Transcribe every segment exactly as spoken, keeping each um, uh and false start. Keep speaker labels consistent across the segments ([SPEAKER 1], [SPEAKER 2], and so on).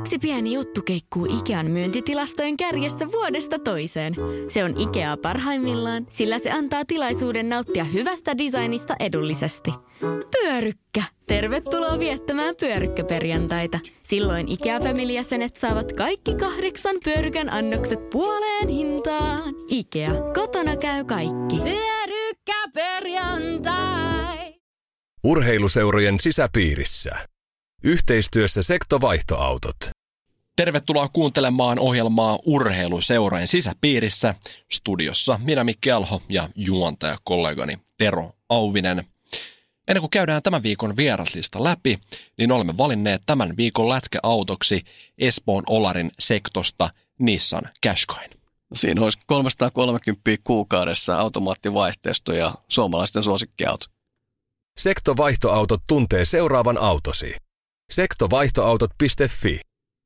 [SPEAKER 1] Yksi pieni juttu keikkuu Ikean myyntitilastojen kärjessä vuodesta toiseen. Se on Ikea parhaimmillaan, sillä se antaa tilaisuuden nauttia hyvästä designista edullisesti. Pyörykkä! Tervetuloa viettämään pyörykkäperjantaita. Silloin Ikea-familijäsenet saavat kaikki kahdeksan pyörykän annokset puoleen hintaan. Ikea, kotona käy kaikki. Pyörykkäperjantai!
[SPEAKER 2] Urheiluseurojen sisäpiirissä. Yhteistyössä Sektovaihtoautot.
[SPEAKER 3] Tervetuloa kuuntelemaan ohjelmaa Urheiluseurojen sisäpiirissä. Studiossa minä Mikki Alho ja juontajakollegani Tero Auvinen. Ennen kuin käydään tämän viikon vieraslista läpi, niin olemme valinneet tämän viikon lätkäautoksi Espoon Olarin sektosta Nissan Qashqain.
[SPEAKER 4] Siinä olisi kolmesataakolmekymmentä kuukaudessa automaattivaihteisto ja suomalaisten suosikkiauto.
[SPEAKER 2] Sektovaihtoautot tuntee seuraavan autosi. sektovaihtoautot piste fi.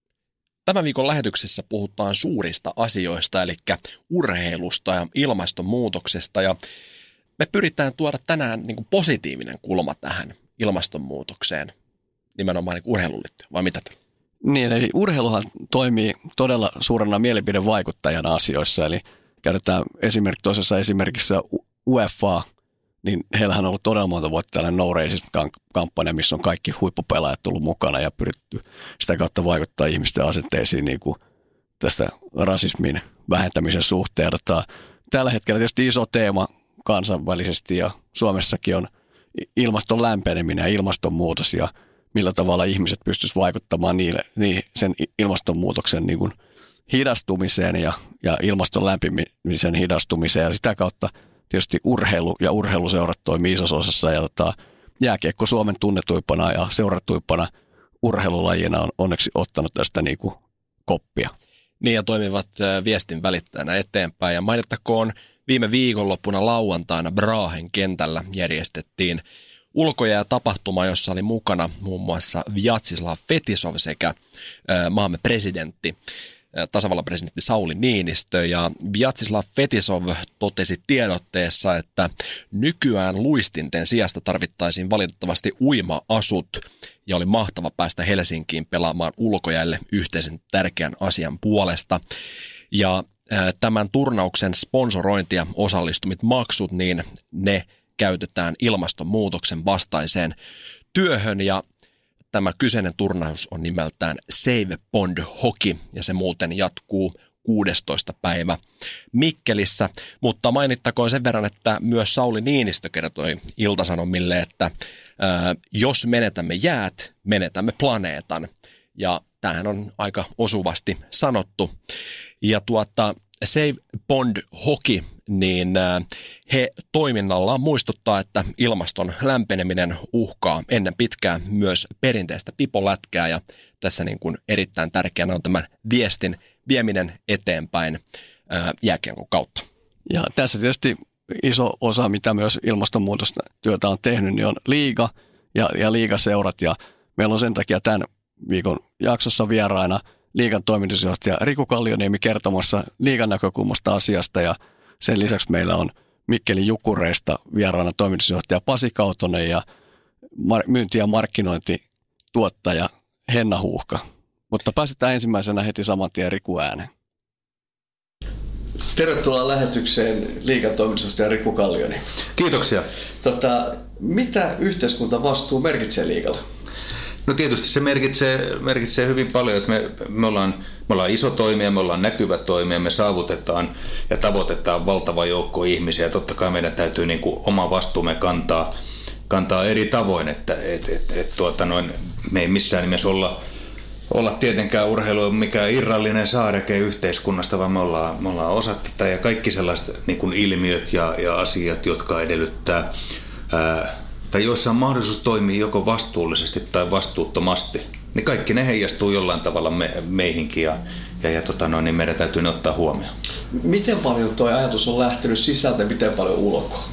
[SPEAKER 3] Tämän viikon lähetyksessä puhutaan suurista asioista, eli urheilusta ja ilmastonmuutoksesta. Ja me pyritään tuoda tänään niin kuin positiivinen kulma tähän ilmastonmuutokseen, nimenomaan niin urheiluun liittyen, vai mitä te?
[SPEAKER 4] Niin, eli urheiluhan toimii todella suurena mielipidevaikuttajana asioissa, eli käytetään esimerkki toisessa esimerkissä U E F A, niin heillähän on ollut todella monta vuotta tällainen No Racism-kampanja, missä on kaikki huippupelaajat tullut mukana ja pyritty sitä kautta vaikuttaa ihmisten asenteisiin niin kuin tästä rasismin vähentämisen suhteen. Tota, tällä hetkellä tietysti iso teema kansainvälisesti ja Suomessakin on ilmaston lämpeneminen ja ilmastonmuutos ja millä tavalla ihmiset pystyisivät vaikuttamaan niille, niin sen ilmastonmuutoksen niin kuin hidastumiseen ja, ja ilmaston lämpimisen hidastumiseen ja sitä kautta tietysti urheilu ja urheiluseurat toimii isossa osassa ja tota, jääkiekko Suomen tunnetuimpana ja seuratuimpana urheilulajina on onneksi ottanut tästä niin kuin koppia.
[SPEAKER 3] Niin ja toimivat viestin välittäjänä eteenpäin ja mainittakoon viime viikonloppuna lauantaina Brahen kentällä järjestettiin ulkojäätapahtuma, jossa oli mukana muun muassa Vjatsislav Fetisov sekä maamme presidentti, tasavallan presidentti Sauli Niinistö, ja Vjatsislav Fetisov totesi tiedotteessa, että nykyään luistinten sijasta tarvittaisiin valitettavasti uima-asut, ja oli mahtava päästä Helsinkiin pelaamaan ulkojäälle yhteisen tärkeän asian puolesta. Ja tämän turnauksen sponsorointi ja osallistumit maksut, niin ne käytetään ilmastonmuutoksen vastaiseen työhön, ja tämä kyseinen turnaus on nimeltään Save Pond Hockey, ja se muuten jatkuu kuudestoista päivä Mikkelissä. Mutta mainittakoon sen verran, että myös Sauli Niinistö kertoi Ilta-Sanomille, että ää, jos menetämme jäät, menetämme planeetan. Ja tämähän on aika osuvasti sanottu. Ja tuota, Save Pond Hockey, niin he toiminnallaan muistuttaa, että ilmaston lämpeneminen uhkaa ennen pitkää myös perinteistä pipolätkää, ja tässä niin kuin erittäin tärkeänä on tämän viestin vieminen eteenpäin jääkiekon kautta.
[SPEAKER 4] Ja tässä tietysti iso osa, mitä myös ilmastonmuutostyötä on tehnyt, niin on liiga ja, ja liigaseurat, ja meillä on sen takia tämän viikon jaksossa vieraina liigan toimitusjohtaja Riku Kallioniemi kertomassa liigan näkökulmasta asiasta, ja sen lisäksi meillä on Mikkelin Jukureista vieraana toimitusjohtaja Pasi Kautonen ja myynti- ja markkinointituottaja Henna Huuhka. Mutta pääsetään ensimmäisenä heti saman tien Riku ääneen. Tervetuloa lähetykseen liigan toimitusjohtaja Riku Kallioniemi.
[SPEAKER 5] Kiitoksia.
[SPEAKER 4] Tota, mitä yhteiskuntavastuu merkitsee liigalle?
[SPEAKER 5] No tietysti se merkitsee, merkitsee hyvin paljon, että me, me, ollaan, me ollaan iso toimija, me ollaan näkyvä toimija, me saavutetaan ja tavoitetaan valtava joukko ihmisiä. Ja totta kai meidän täytyy niin kuin oma vastuumme kantaa, kantaa eri tavoin, että et, et, et, tuota noin, me ei missään nimessä olla, olla tietenkään urheilu mikään irrallinen saareke yhteiskunnasta, vaan me ollaan, me ollaan osa tätä ja kaikki sellaiset niin kuin ilmiöt ja, ja asiat, jotka edellyttää ää, tai joissa on mahdollisuus toimia joko vastuullisesti tai vastuuttomasti, niin kaikki ne heijastuu jollain tavalla me, meihinkin ja, ja, ja tota noin, niin meidän täytyy ne ottaa huomioon.
[SPEAKER 4] Miten paljon tuo ajatus on lähtenyt sisältä ja miten paljon ulkoa?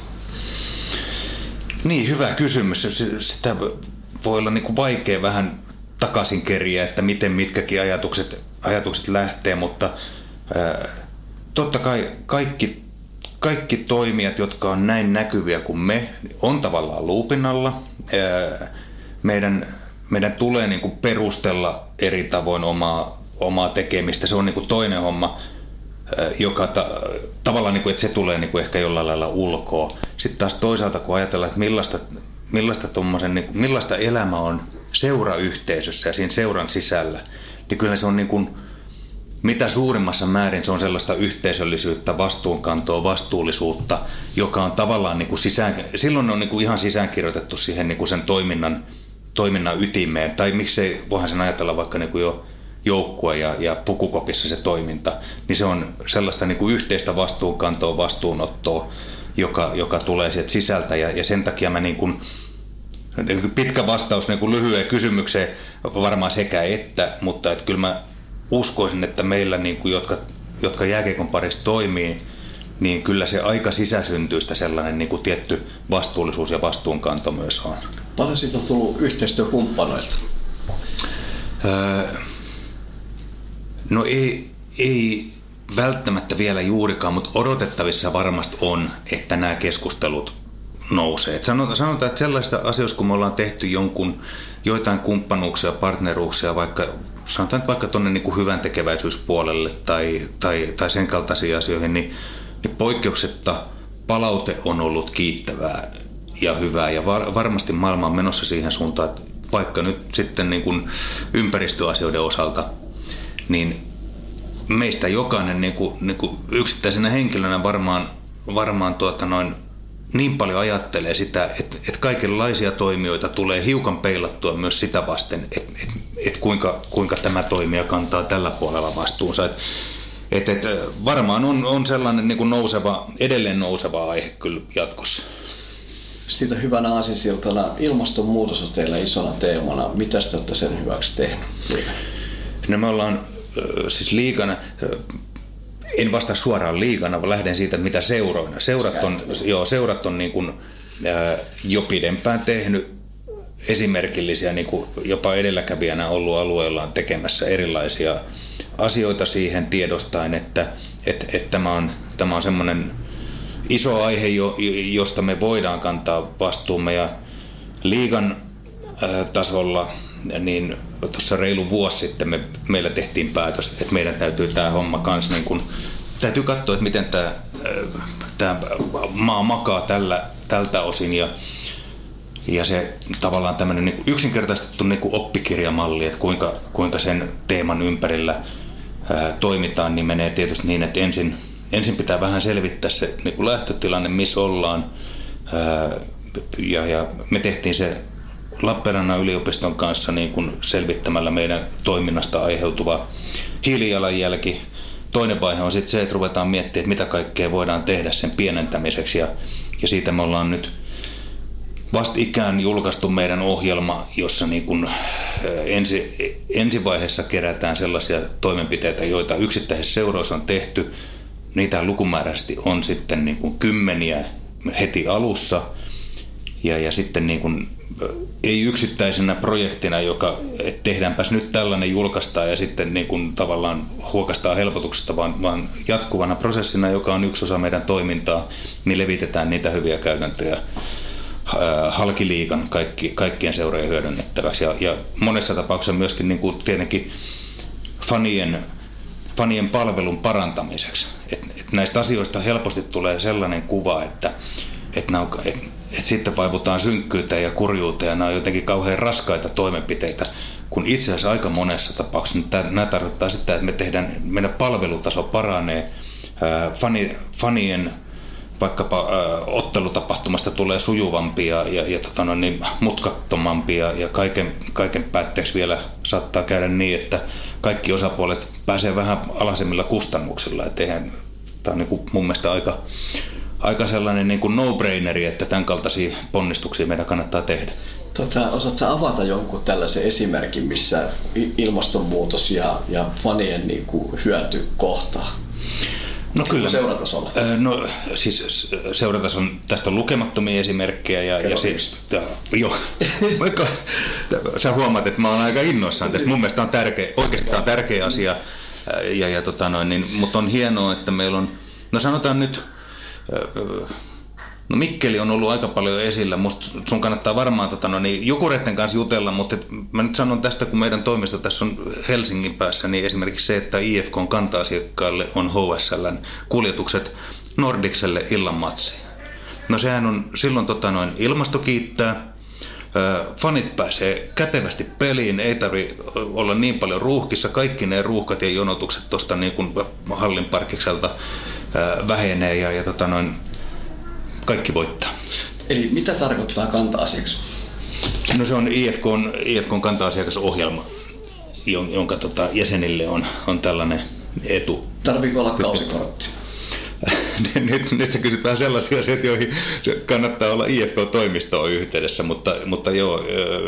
[SPEAKER 5] Niin, hyvä kysymys. Sitä voi olla niin kuin vaikea vähän takaisin keriä, että miten mitkäkin ajatukset, ajatukset lähtee, mutta ää, totta kai kaikki Kaikki toimijat, jotka on näin näkyviä kuin me, on tavallaan luupin alla. Meidän, meidän tulee niin kuin perustella eri tavoin omaa, omaa tekemistä. Se on niin kuin toinen homma, joka ta, tavallaan, niin kuin, että se tulee niin kuin ehkä jollain lailla ulkoa. Sitten taas toisaalta, kun ajatellaan, että millaista, millaista, niin kuin, millaista elämä on seurayhteisössä ja siinä seuran sisällä, niin kyllä se on niin kuin, mitä suurimmassa määrin se on sellaista yhteisöllisyyttä, vastuunkantoa, vastuullisuutta, joka on tavallaan niin kuin sisään, silloin on niin kuin ihan sisäänkirjoitettu siihen niin kuin sen toiminnan, toiminnan ytimeen. Tai miksei, voihan sen ajatella vaikka niin kuin jo joukkue ja, ja pukukopissa se toiminta, niin se on sellaista niin kuin yhteistä vastuunkantoa, vastuunottoa, joka, joka tulee sieltä sisältä. Ja, ja sen takia mä niin kuin, pitkä vastaus niin kuin lyhyen kysymykseen varmaan sekä että, mutta että kyllä mä uskoisin, että meillä, niin kuin, jotka, jotka jääkiekon parissa toimii, niin kyllä se aika sisäsyntyistä sellainen niin kuin tietty vastuullisuus ja vastuunkanto myös on.
[SPEAKER 4] Paljon siitä on tullut yhteistyökumppanoilta?
[SPEAKER 5] Öö, no ei, ei välttämättä vielä juurikaan, mutta odotettavissa varmasti on, että nämä keskustelut nousee. Sanotaan, sanotaan, että sellaista asioista, kun me ollaan tehty jonkun, joitain kumppanuuksia, partneruuksia, vaikka sanotaan että vaikka tuonne niin kuin hyvän tekeväisyyspuolelle tai, tai, tai sen kaltaisiin asioihin, niin, niin poikkeuksetta palaute on ollut kiittävää ja hyvää. Ja var, varmasti maailma on menossa siihen suuntaan, että vaikka nyt sitten niin kuin ympäristöasioiden osalta, niin meistä jokainen niin kuin, niin kuin yksittäisenä henkilönä varmaan, varmaan tuota noin, niin paljon ajattelee sitä, että, että kaikenlaisia toimijoita tulee hiukan peilattua myös sitä vasten, että, että, että kuinka, kuinka tämä toimija kantaa tällä puolella vastuunsa. Että, että, että varmaan on, on sellainen niin kuin nouseva, edelleen nouseva aihe kyllä jatkossa.
[SPEAKER 4] Siitä hyvänä aasinsiltana ilmastonmuutos on teillä isona teemana. Mitä te olette sen hyväksi tehnyt?
[SPEAKER 5] No me ollaan siis liigana... En vastaa suoraan liigana, vaan lähden siitä, mitä seuroina. Seurat on, joo, seurat on niin kuin, ää, jo pidempään tehnyt esimerkillisiä, niin kuin jopa edelläkävijänä ollut alueellaan tekemässä erilaisia asioita siihen tiedostaen, että, että, että tämä on, tämä on semmoinen iso aihe, josta me voidaan kantaa vastuumme. Ja liigan ää, tasolla niin tuossa reilu vuosi sitten me, meillä tehtiin päätös, että meidän täytyy tämä homma kanssa, niin kun, täytyy katsoa, että miten tämä, tämä maa makaa tällä, tältä osin. Ja, ja se tavallaan tämmöinen niin yksinkertaistettu niin oppikirjamalli, että kuinka, kuinka sen teeman ympärillä ää, toimitaan, niin menee tietysti niin, että ensin, ensin pitää vähän selvittää se niin lähtötilanne, missä ollaan. Ää, ja, ja me tehtiin se Lappeenrannan yliopiston kanssa niin kuin selvittämällä meidän toiminnasta aiheutuva hiilijalanjälki. Toinen vaihe on sitten se, että ruvetaan miettimään, että mitä kaikkea voidaan tehdä sen pienentämiseksi. Ja, ja siitä me ollaan nyt vastikään julkaistu meidän ohjelma, jossa niin kuin ensi, ensivaiheessa kerätään sellaisia toimenpiteitä, joita yksittäisissä seuroissa on tehty. Niitä lukumääräisesti on sitten niin kuin kymmeniä heti alussa. Ja, ja sitten niin kuin, ei yksittäisenä projektina, joka tehdäänpäs nyt tällainen, julkaistaan ja sitten niin kuin tavallaan huokastaan helpotuksesta, vaan, vaan jatkuvana prosessina, joka on yksi osa meidän toimintaa, niin levitetään niitä hyviä käytäntöjä halkiliigan kaikki, kaikkien seurojen hyödynnettäväksi. Ja, ja monessa tapauksessa myöskin niin kuin tietenkin fanien, fanien palvelun parantamiseksi. Et, et näistä asioista helposti tulee sellainen kuva, että et nämä on, et, että sitten vaivutaan synkkyyteen ja kurjuuteen ja nämä on jotenkin kauhean raskaita toimenpiteitä, kun itse asiassa aika monessa tapauksessa nämä tarkoittaa sitä, että me tehdään, meidän palvelutaso paranee, ää, fani, fanien vaikkapa ää, ottelutapahtumasta tulee sujuvampi ja, ja, ja tota no, niin, mutkattomampi ja, ja kaiken, kaiken päätteeksi vielä saattaa käydä niin, että kaikki osapuolet pääsee vähän alhaisemmilla kustannuksilla. Et eihän, tämä on niin kuin mun mielestä aika Aika sellainen niin kuin no-braineri, että tämän kaltaisia ponnistuksia meidän kannattaa tehdä.
[SPEAKER 4] Tota, osaatko avata jonkun tällaisen esimerkin, missä ilmastonmuutos ja, ja fanien niin kuin hyöty kohtaa?
[SPEAKER 5] No kyllä.
[SPEAKER 4] Seuratasolla?
[SPEAKER 5] No siis seuratason, tästä on lukemattomia esimerkkejä. Ja, ja siis, joo. Vaikka sä huomaat, että mä oon aika innoissaan tästä. Mun mielestä on tärkeä, oikeasti tämä on tärkeä asia. Ja, ja, tota noin, niin, mutta on hienoa, että meillä on, no sanotaan nyt, No Mikkeli on ollut aika paljon esillä. Musta sun kannattaa varmaan tota, no niin, Jukureiden kanssa jutella, mutta mä nyt sanon tästä, kun meidän toimisto tässä on Helsingin päässä, niin esimerkiksi se, että I F K:n kanta-asiakkaille on H S L:n kuljetukset Nordicselle illan matsiin. No sehän on silloin tota, noin, ilmasto kiittää. Fanit pääsee kätevästi peliin, ei tarvitse olla niin paljon ruuhkissa. Kaikki ne ruuhkat ja jonotukset tuosta niin kuin hallin parkkikselta vähenee ja, ja tota noin, kaikki voittaa.
[SPEAKER 4] Eli mitä tarkoittaa kanta-asiakas?
[SPEAKER 5] No se on I F K:n, I F K:n kanta-asiakasohjelma, jonka tota, jäsenille on, on tällainen etu.
[SPEAKER 4] Tarviiko olla kausikortti?
[SPEAKER 5] Nyt, nyt sä kysyt vähän sellaisia asioita, joihin kannattaa olla I F K-toimistoon yhteydessä, mutta, mutta joo,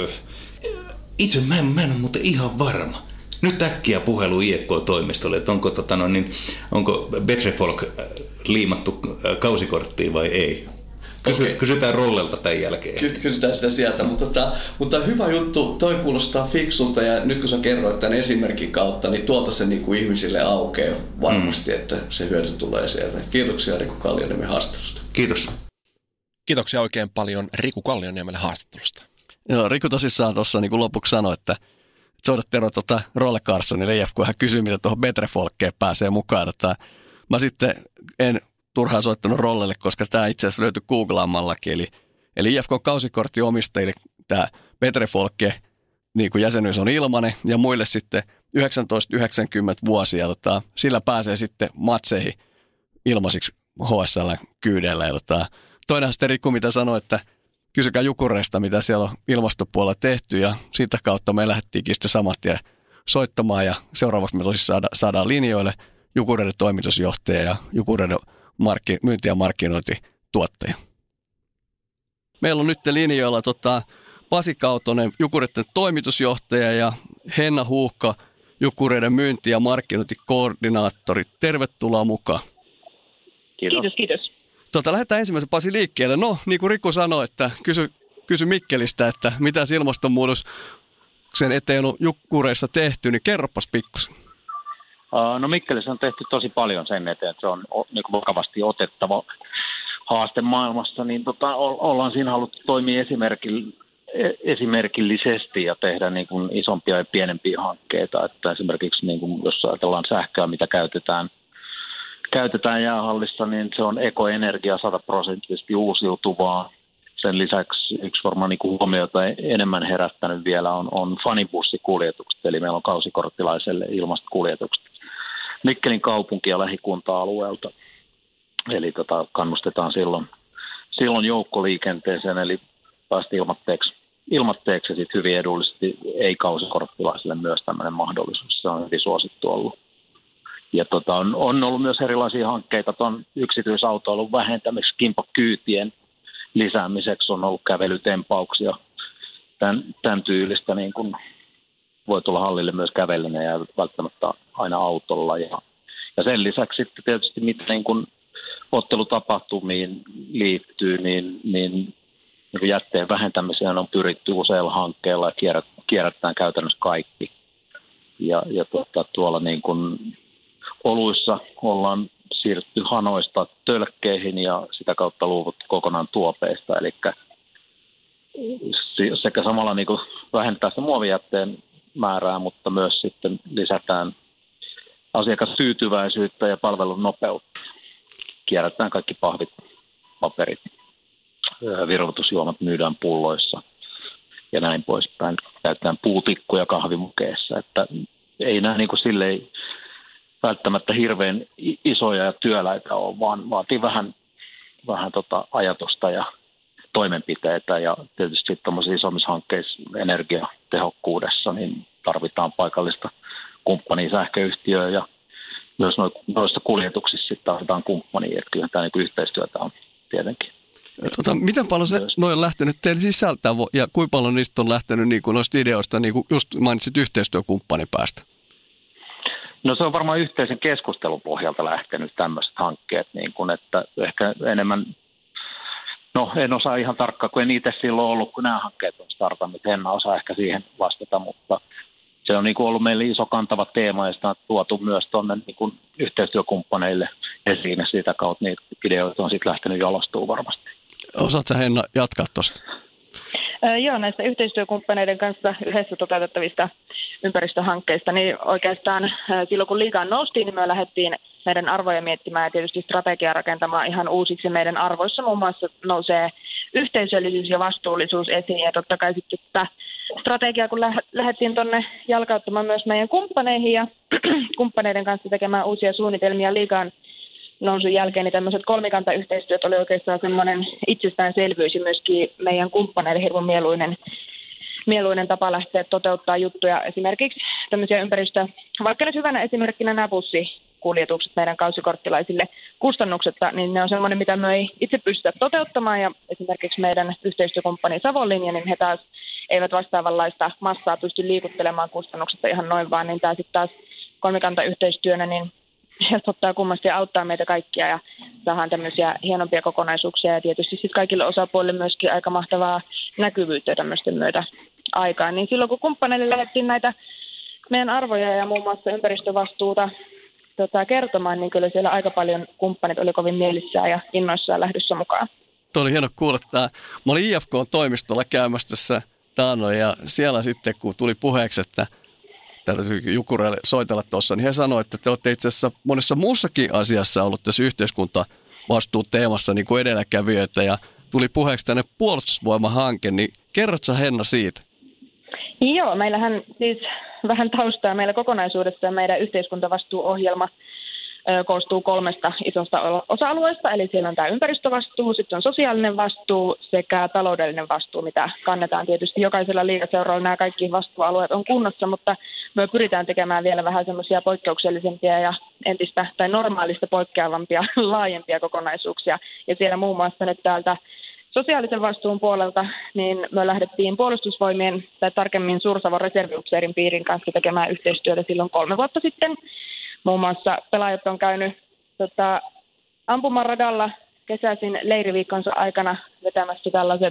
[SPEAKER 5] itse mä en, mä en ole muuten ihan varma. Nyt äkkiä puhelu I F K-toimistolle, että onko, tota, no, niin, onko Betrefolk liimattu kausikorttiin vai ei. Kysy, okay. Kysytään Rollelta tämän jälkeen. Ky-
[SPEAKER 4] kysytään sitä sieltä, mutta, tota, mutta hyvä juttu, toi kuulostaa fiksulta ja nyt kun sä kerroit tämän esimerkin kautta, niin tuolta se niin kuin ihmisille aukeaa varmasti, mm. että se hyöty tulee sieltä. Kiitoksia Riku Kallioniemen haastattelusta.
[SPEAKER 5] Kiitos.
[SPEAKER 3] Kiitoksia oikein paljon Riku Kallioniemelle haastattelusta.
[SPEAKER 4] Joo, Riku tosissaan tuossa niin kuin lopuksi sanoi, että soita Tero tuota Rolle Carsonille I F K, hän kysyi, mitä tuohon Betrefolkeen pääsee mukaan. Että mä sitten en turhaan soittanut Rollelle, koska tämä itse asiassa löytyi googlaamallakin. Eli, eli I F K-kausikorttiomistajille tämä Betrefolke niin kuin jäsenyys on ilmainen ja muille sitten yhdeksäntoista yhdeksänkymmentä vuosia. Tota, sillä pääsee sitten matseihin ilmaisiksi H S L-kyydellä. Ja tota, toinen sitten Rikku, mitä sanoi, että kysykää Jukureista, mitä siellä on ilmastopuolella tehty ja siitä kautta me lähdettiinkin sitten samat tien soittamaan ja seuraavaksi me tosiaan saada, saadaan linjoille Jukureiden toimitusjohtaja ja Jukureiden markki, myynti- ja markkinointituottaja. Meillä on nyt linjoilla tota, Pasi Kautonen, Jukureiden toimitusjohtaja ja Henna Huuhka, Jukureiden myynti- ja markkinointikoordinaattori. Tervetuloa mukaan.
[SPEAKER 6] Kiitos, kiitos. kiitos.
[SPEAKER 4] Tota, lähdetään ensimmäisen Pasi liikkeelle. No, niin kuin Riku sanoi, että kysy, kysy Mikkelistä, että mitä ilmastonmuutoksen eteen on Jukureissa tehty, niin kerropas pikkusen.
[SPEAKER 6] No Mikkelissä on tehty tosi paljon sen eteen, että se on niin kuin vakavasti otettava haaste maailmassa, niin tota, ollaan siinä haluttu toimia esimerkillisesti ja tehdä niin kuin isompia ja pienempiä hankkeita, että esimerkiksi niin kuin jos ajatellaan sähköä, mitä käytetään, käytetään jäähallissa, niin se on ekoenergia sataprosenttisesti uusiutuvaa. Sen lisäksi yksi varmaan niin kuin huomiota enemmän herättänyt vielä on, on fanibussikuljetukset, eli meillä on kausikorttilaiselle ilmastokuljetukset Mikkelin kaupunki- ja lähikunta-alueelta. Eli tota, kannustetaan silloin, silloin joukkoliikenteeseen, eli päästiin ilmatteeksi, ilmatteeksi ja sitten hyvin edullisesti ei-kausikorttilaisille myös tämmöinen mahdollisuus. Se on hyvin suosittu ollut. Ja tota, on, on ollut myös erilaisia hankkeita tuon yksityisautoilun vähentämiseksi, kimpakyytien lisäämiseksi on ollut kävelytempauksia, tämän, tämän tyylistä, niin kuin voi tulla hallille myös kävellen ja välttämättä aina autolla. Ja, ja sen lisäksi sitten tietysti mitä niin kuin ottelutapahtumiin liittyy, niin, niin, niin jätteen vähentämiseen on pyritty useilla hankkeilla ja kierrät, kierrätetään käytännössä kaikki. Ja, ja tuota, tuolla niin kuin oluissa ollaan siirrytty hanoista tölkkeihin ja sitä kautta luovuttu kokonaan tuopeista. Eli sekä samalla niin kuin vähentää sitä muovijätteen määrää, mutta myös sitten lisätään asiakastyytyväisyyttä ja palvelun nopeutta. Kierrätetään kaikki pahvit, paperit, virvoitusjuomat myydään pulloissa ja näin poispäin. Käytetään puutikkuja kahvimukeissa, että ei nämä niin kuin silleen välttämättä hirveän isoja ja työläitä ole, vaan vaatii vähän, vähän tota ajatusta ja toimenpiteitä. Ja tietysti tuollaisissa isommissa hankkeissa energiatehokkuudessa niin tarvitaan paikallista kumppania sähköyhtiöä ja myös noissa kuljetuksissa sitten tarvitaan kumppania. Että kyllä tämä niin yhteistyötä on tietenkin.
[SPEAKER 4] Tota, miten paljon se noin on lähtenyt teille sisältää ja kuinka paljon niistä on lähtenyt niin kuin noista ideoista, niin kuin just mainitsit yhteistyökumppanin päästä?
[SPEAKER 6] No se on varmaan yhteisen keskustelun pohjalta lähtenyt tämmöiset hankkeet, niin kuin, että ehkä enemmän, no en osaa ihan tarkkaan, kun en itse silloin ollut, kun nämä hankkeet on startannut, en osaa ehkä siihen vastata, mutta se on niin kuin ollut meille iso kantava teema ja sitä on tuotu myös tuonne niin kuin yhteistyökumppaneille esiin ja sitä kautta niitä ideoita on sitten lähtenyt jalostumaan varmasti.
[SPEAKER 4] Osaatko Henna jatkaa tuosta?
[SPEAKER 7] Joo, näistä yhteistyökumppaneiden kanssa yhdessä toteutettavista ympäristöhankkeista, niin oikeastaan silloin kun liigaan noustiin, niin me lähdettiin meidän arvoja miettimään ja tietysti strategiaa rakentamaan ihan uusiksi. Meidän arvoissa muun muassa nousee yhteisöllisyys ja vastuullisuus esiin ja totta kai sitten tätä strategiaa, kun lähdettiin tuonne jalkauttamaan myös meidän kumppaneihin ja kumppaneiden kanssa tekemään uusia suunnitelmia liigaan nousun jälkeen, niin tämmöiset kolmikantayhteistyöt oli oikeastaan semmoinen itsestäänselvyys ja myöskin meidän kumppaneiden hirveän mieluinen, mieluinen tapa lähteä toteuttaa juttuja. Esimerkiksi tämmöisiä ympäristöä, vaikka nyt hyvänä esimerkkinä nämä bussikuljetukset meidän kausikorttilaisille kustannuksetta, niin ne on semmoinen, mitä me ei itse pystytä toteuttamaan ja esimerkiksi meidän yhteistyökumppani Savonlinja, niin he taas eivät vastaavanlaista massaa pysty liikuttelemaan kustannuksesta ihan noin vaan, niin tämä sitten taas kolmikantayhteistyönä, niin helpottaa kummasti ja auttaa meitä kaikkia ja saadaan tämmöisiä hienompia kokonaisuuksia ja tietysti sitten kaikille osapuolille myöskin aika mahtavaa näkyvyyttä tämmöisten myötä aikaan. Niin silloin kun kumppaneille lähdettiin näitä meidän arvoja ja muun muassa ympäristövastuuta tota, kertomaan, niin kyllä siellä aika paljon kumppanit oli kovin mielissään ja innoissaan lähdössä mukaan.
[SPEAKER 4] Tuo oli hieno kuulla. Että mä olin I F K-toimistolla käymässä tässä taannoin ja siellä sitten kun tuli puheeksi, että täytyy Jukureille soitella tuossa, niin he sanoivat, että te olette itse asiassa monessa muussakin asiassa ollut tässä yhteiskuntavastuuteemassa niin kuin edelläkävijöitä ja tuli puheeksi tänne puolustusvoimahanke, niin kerrotko Henna siitä?
[SPEAKER 7] Joo, meillähän siis vähän taustaa meillä kokonaisuudessa meidän yhteiskuntavastuuohjelma koostuu kolmesta isosta osa-alueesta, eli siellä on tämä ympäristövastuu, sitten on sosiaalinen vastuu sekä taloudellinen vastuu, mitä kannetaan tietysti jokaisella liigaseuralla. Nämä kaikki vastuualueet on kunnossa, mutta me pyritään tekemään vielä vähän semmoisia poikkeuksellisempia ja entistä tai normaalista poikkeavampia laajempia kokonaisuuksia. Ja siellä muun muassa nyt täältä sosiaalisen vastuun puolelta, niin me lähdettiin puolustusvoimien tai tarkemmin Suur-Savon reserviupseerin piirin kanssa tekemään yhteistyötä silloin kolme vuotta sitten. Muun muassa pelaajat on käynyt tota, ampumaradalla kesäisin leiriviikkonsa aikana vetämässä tällaiset,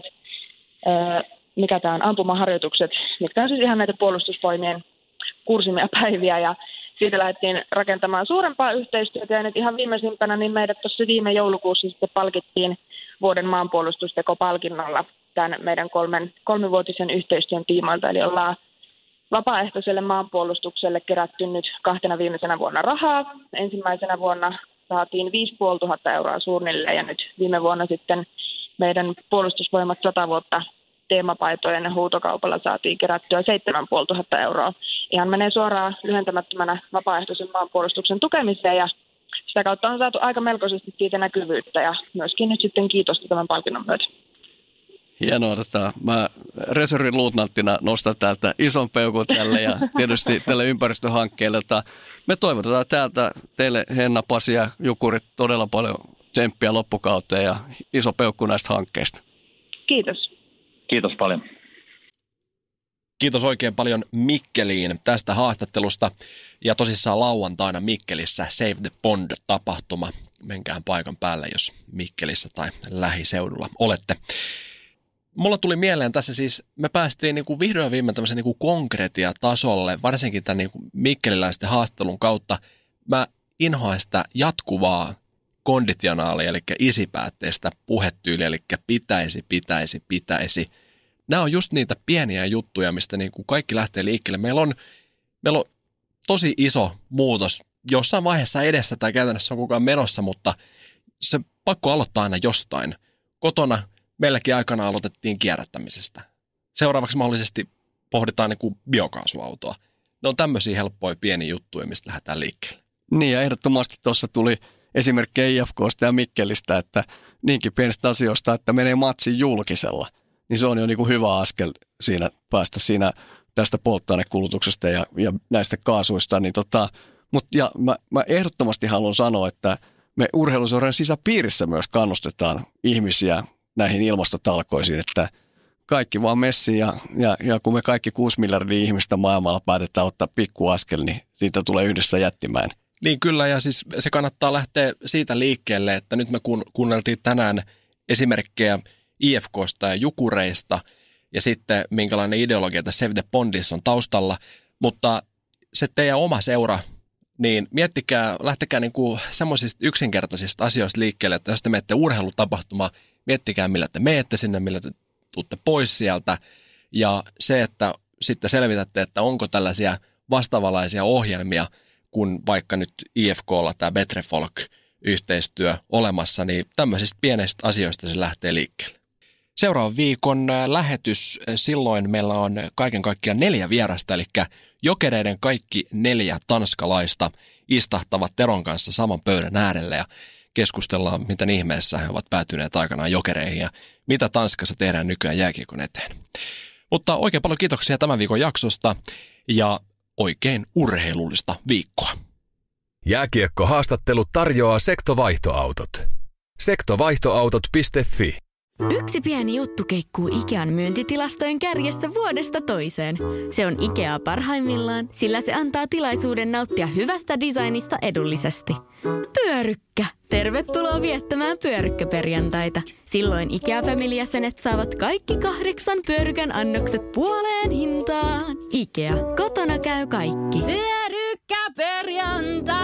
[SPEAKER 7] ää, mikä tämä on, ampumaharjoitukset, mitkä on siis ihan näitä puolustusvoimien kursimia päiviä. Ja siitä lähdettiin rakentamaan suurempaa yhteistyötä ja nyt ihan viimeisimpänä niin meidät tuossa viime joulukuussa sitten palkittiin vuoden maanpuolustustekopalkinnolla tämän meidän kolmen, kolmivuotisen yhteistyön tiimoilta. Eli ollaan vapaaehtoiselle maanpuolustukselle kerätty nyt kahtena viimeisenä vuonna rahaa. Ensimmäisenä vuonna saatiin viisi tuhatta viisisataa euroa suunnilleen ja nyt viime vuonna sitten meidän puolustusvoimat sata vuotta teemapaitojen ja huutokaupalla saatiin kerättyä seitsemän tuhatta viisisataa euroa. Ihan menee suoraan lyhentämättömänä vapaaehtoisen maanpuolustuksen tukemiseen ja sitä kautta on saatu aika melkoisesti siitä näkyvyyttä ja myöskin nyt sitten kiitosta tämän palkinnon myötä.
[SPEAKER 4] Hienoa. Tätä. Mä reservin luutnanttina nostan täältä ison peukun tälle ja tietysti tälle ympäristöhankkeelle. Me toivotetaan täältä teille Henna, Pasi ja Jukurit todella paljon tsemppiä loppukauteen ja iso peukku näistä hankkeista.
[SPEAKER 7] Kiitos.
[SPEAKER 6] Kiitos paljon.
[SPEAKER 3] Kiitos oikein paljon Mikkeliin tästä haastattelusta ja tosissaan lauantaina Mikkelissä Save the Pond-tapahtuma. Menkään paikan päälle, jos Mikkelissä tai lähiseudulla olette. Mulla tuli mieleen tässä siis, me päästiin niin kuin vihdoin viimein tämmöisen niin kuin konkretia-tasolle, varsinkin tämän niin kuin mikkeliläisten haastattelun kautta. Mä inhoan sitä jatkuvaa konditionaalia, eli isipäätteistä puhetyyliä, eli pitäisi, pitäisi, pitäisi. Nämä on just niitä pieniä juttuja, mistä niin kuin kaikki lähtee liikkeelle. Meillä on, meillä on tosi iso muutos jossain vaiheessa edessä tai käytännössä on kukaan menossa, mutta se pakko aloittaa aina jostain. Kotona meilläkin aikana aloitettiin kierrättämisestä. Seuraavaksi mahdollisesti pohditaan niin kuin biokaasuautoa. Ne on tämmöisiä helppoja pieniä juttuja, mistä lähdetään liikkeelle.
[SPEAKER 4] Niin ja ehdottomasti tuossa tuli esimerkkejä I F K:sta ja Mikkelistä, että niinkin pienistä asioista, että menee matsin julkisella. Niin se on jo niin kuin hyvä askel siinä päästä siinä tästä polttoainekulutuksesta ja, ja näistä kaasuista. Niin tota, mut, ja mä, mä ehdottomasti haluan sanoa, että me urheiluseuran sisäpiirissä myös kannustetaan ihmisiä näihin ilmastotalkoisiin, että kaikki vaan messiin ja, ja, ja kun me kaikki kuusi miljardia ihmistä maailmalla päätetään ottaa pikkuaskel, niin siitä tulee yhdessä jättimäinen.
[SPEAKER 3] Niin kyllä ja siis se kannattaa lähteä siitä liikkeelle, että nyt me kuunneltiin tänään esimerkkejä I F K:sta ja Jukureista ja sitten minkälainen ideologia tässä Save the Pondissa on taustalla, mutta se teidän oma seura niin miettikää, lähtekää niinku semmoisista yksinkertaisista asioista liikkeelle, että jos te menette urheilutapahtumaan, miettikää millä te menette sinne, millä te tuutte pois sieltä. Ja se, että sitten selvitätte, että onko tällaisia vastaavanlaisia ohjelmia, kun vaikka nyt I F K:lla tämä Betrefolk-yhteistyö olemassa, niin tämmöisistä pienistä asioista se lähtee liikkeelle. Seuraavan viikon lähetys, silloin meillä on kaiken kaikkiaan neljä vierasta, eli Jokereiden kaikki neljä tanskalaista istahtavat Teron kanssa saman pöydän äärelle ja keskustellaan, miten ihmeessä he ovat päätyneet aikanaan Jokereihin ja mitä Tanskassa tehdään nykyään jääkiekon eteen. Mutta oikein paljon kiitoksia tämän viikon jaksosta ja oikein urheilullista viikkoa.
[SPEAKER 2] Jääkiekko-haastattelu tarjoaa Sektovaihtoautot. sektovaihtoautot piste fi.
[SPEAKER 1] Yksi pieni juttu keikkuu Ikean myyntitilastojen kärjessä vuodesta toiseen. Se on Ikea parhaimmillaan, sillä se antaa tilaisuuden nauttia hyvästä designista edullisesti. Pyörykkä! Tervetuloa viettämään pyörykkäperjantaita. Silloin Ikea-familijäsenet saavat kaikki kahdeksan pyörykän annokset puoleen hintaan. Ikea, kotona käy kaikki. Pyörykkäperjantai!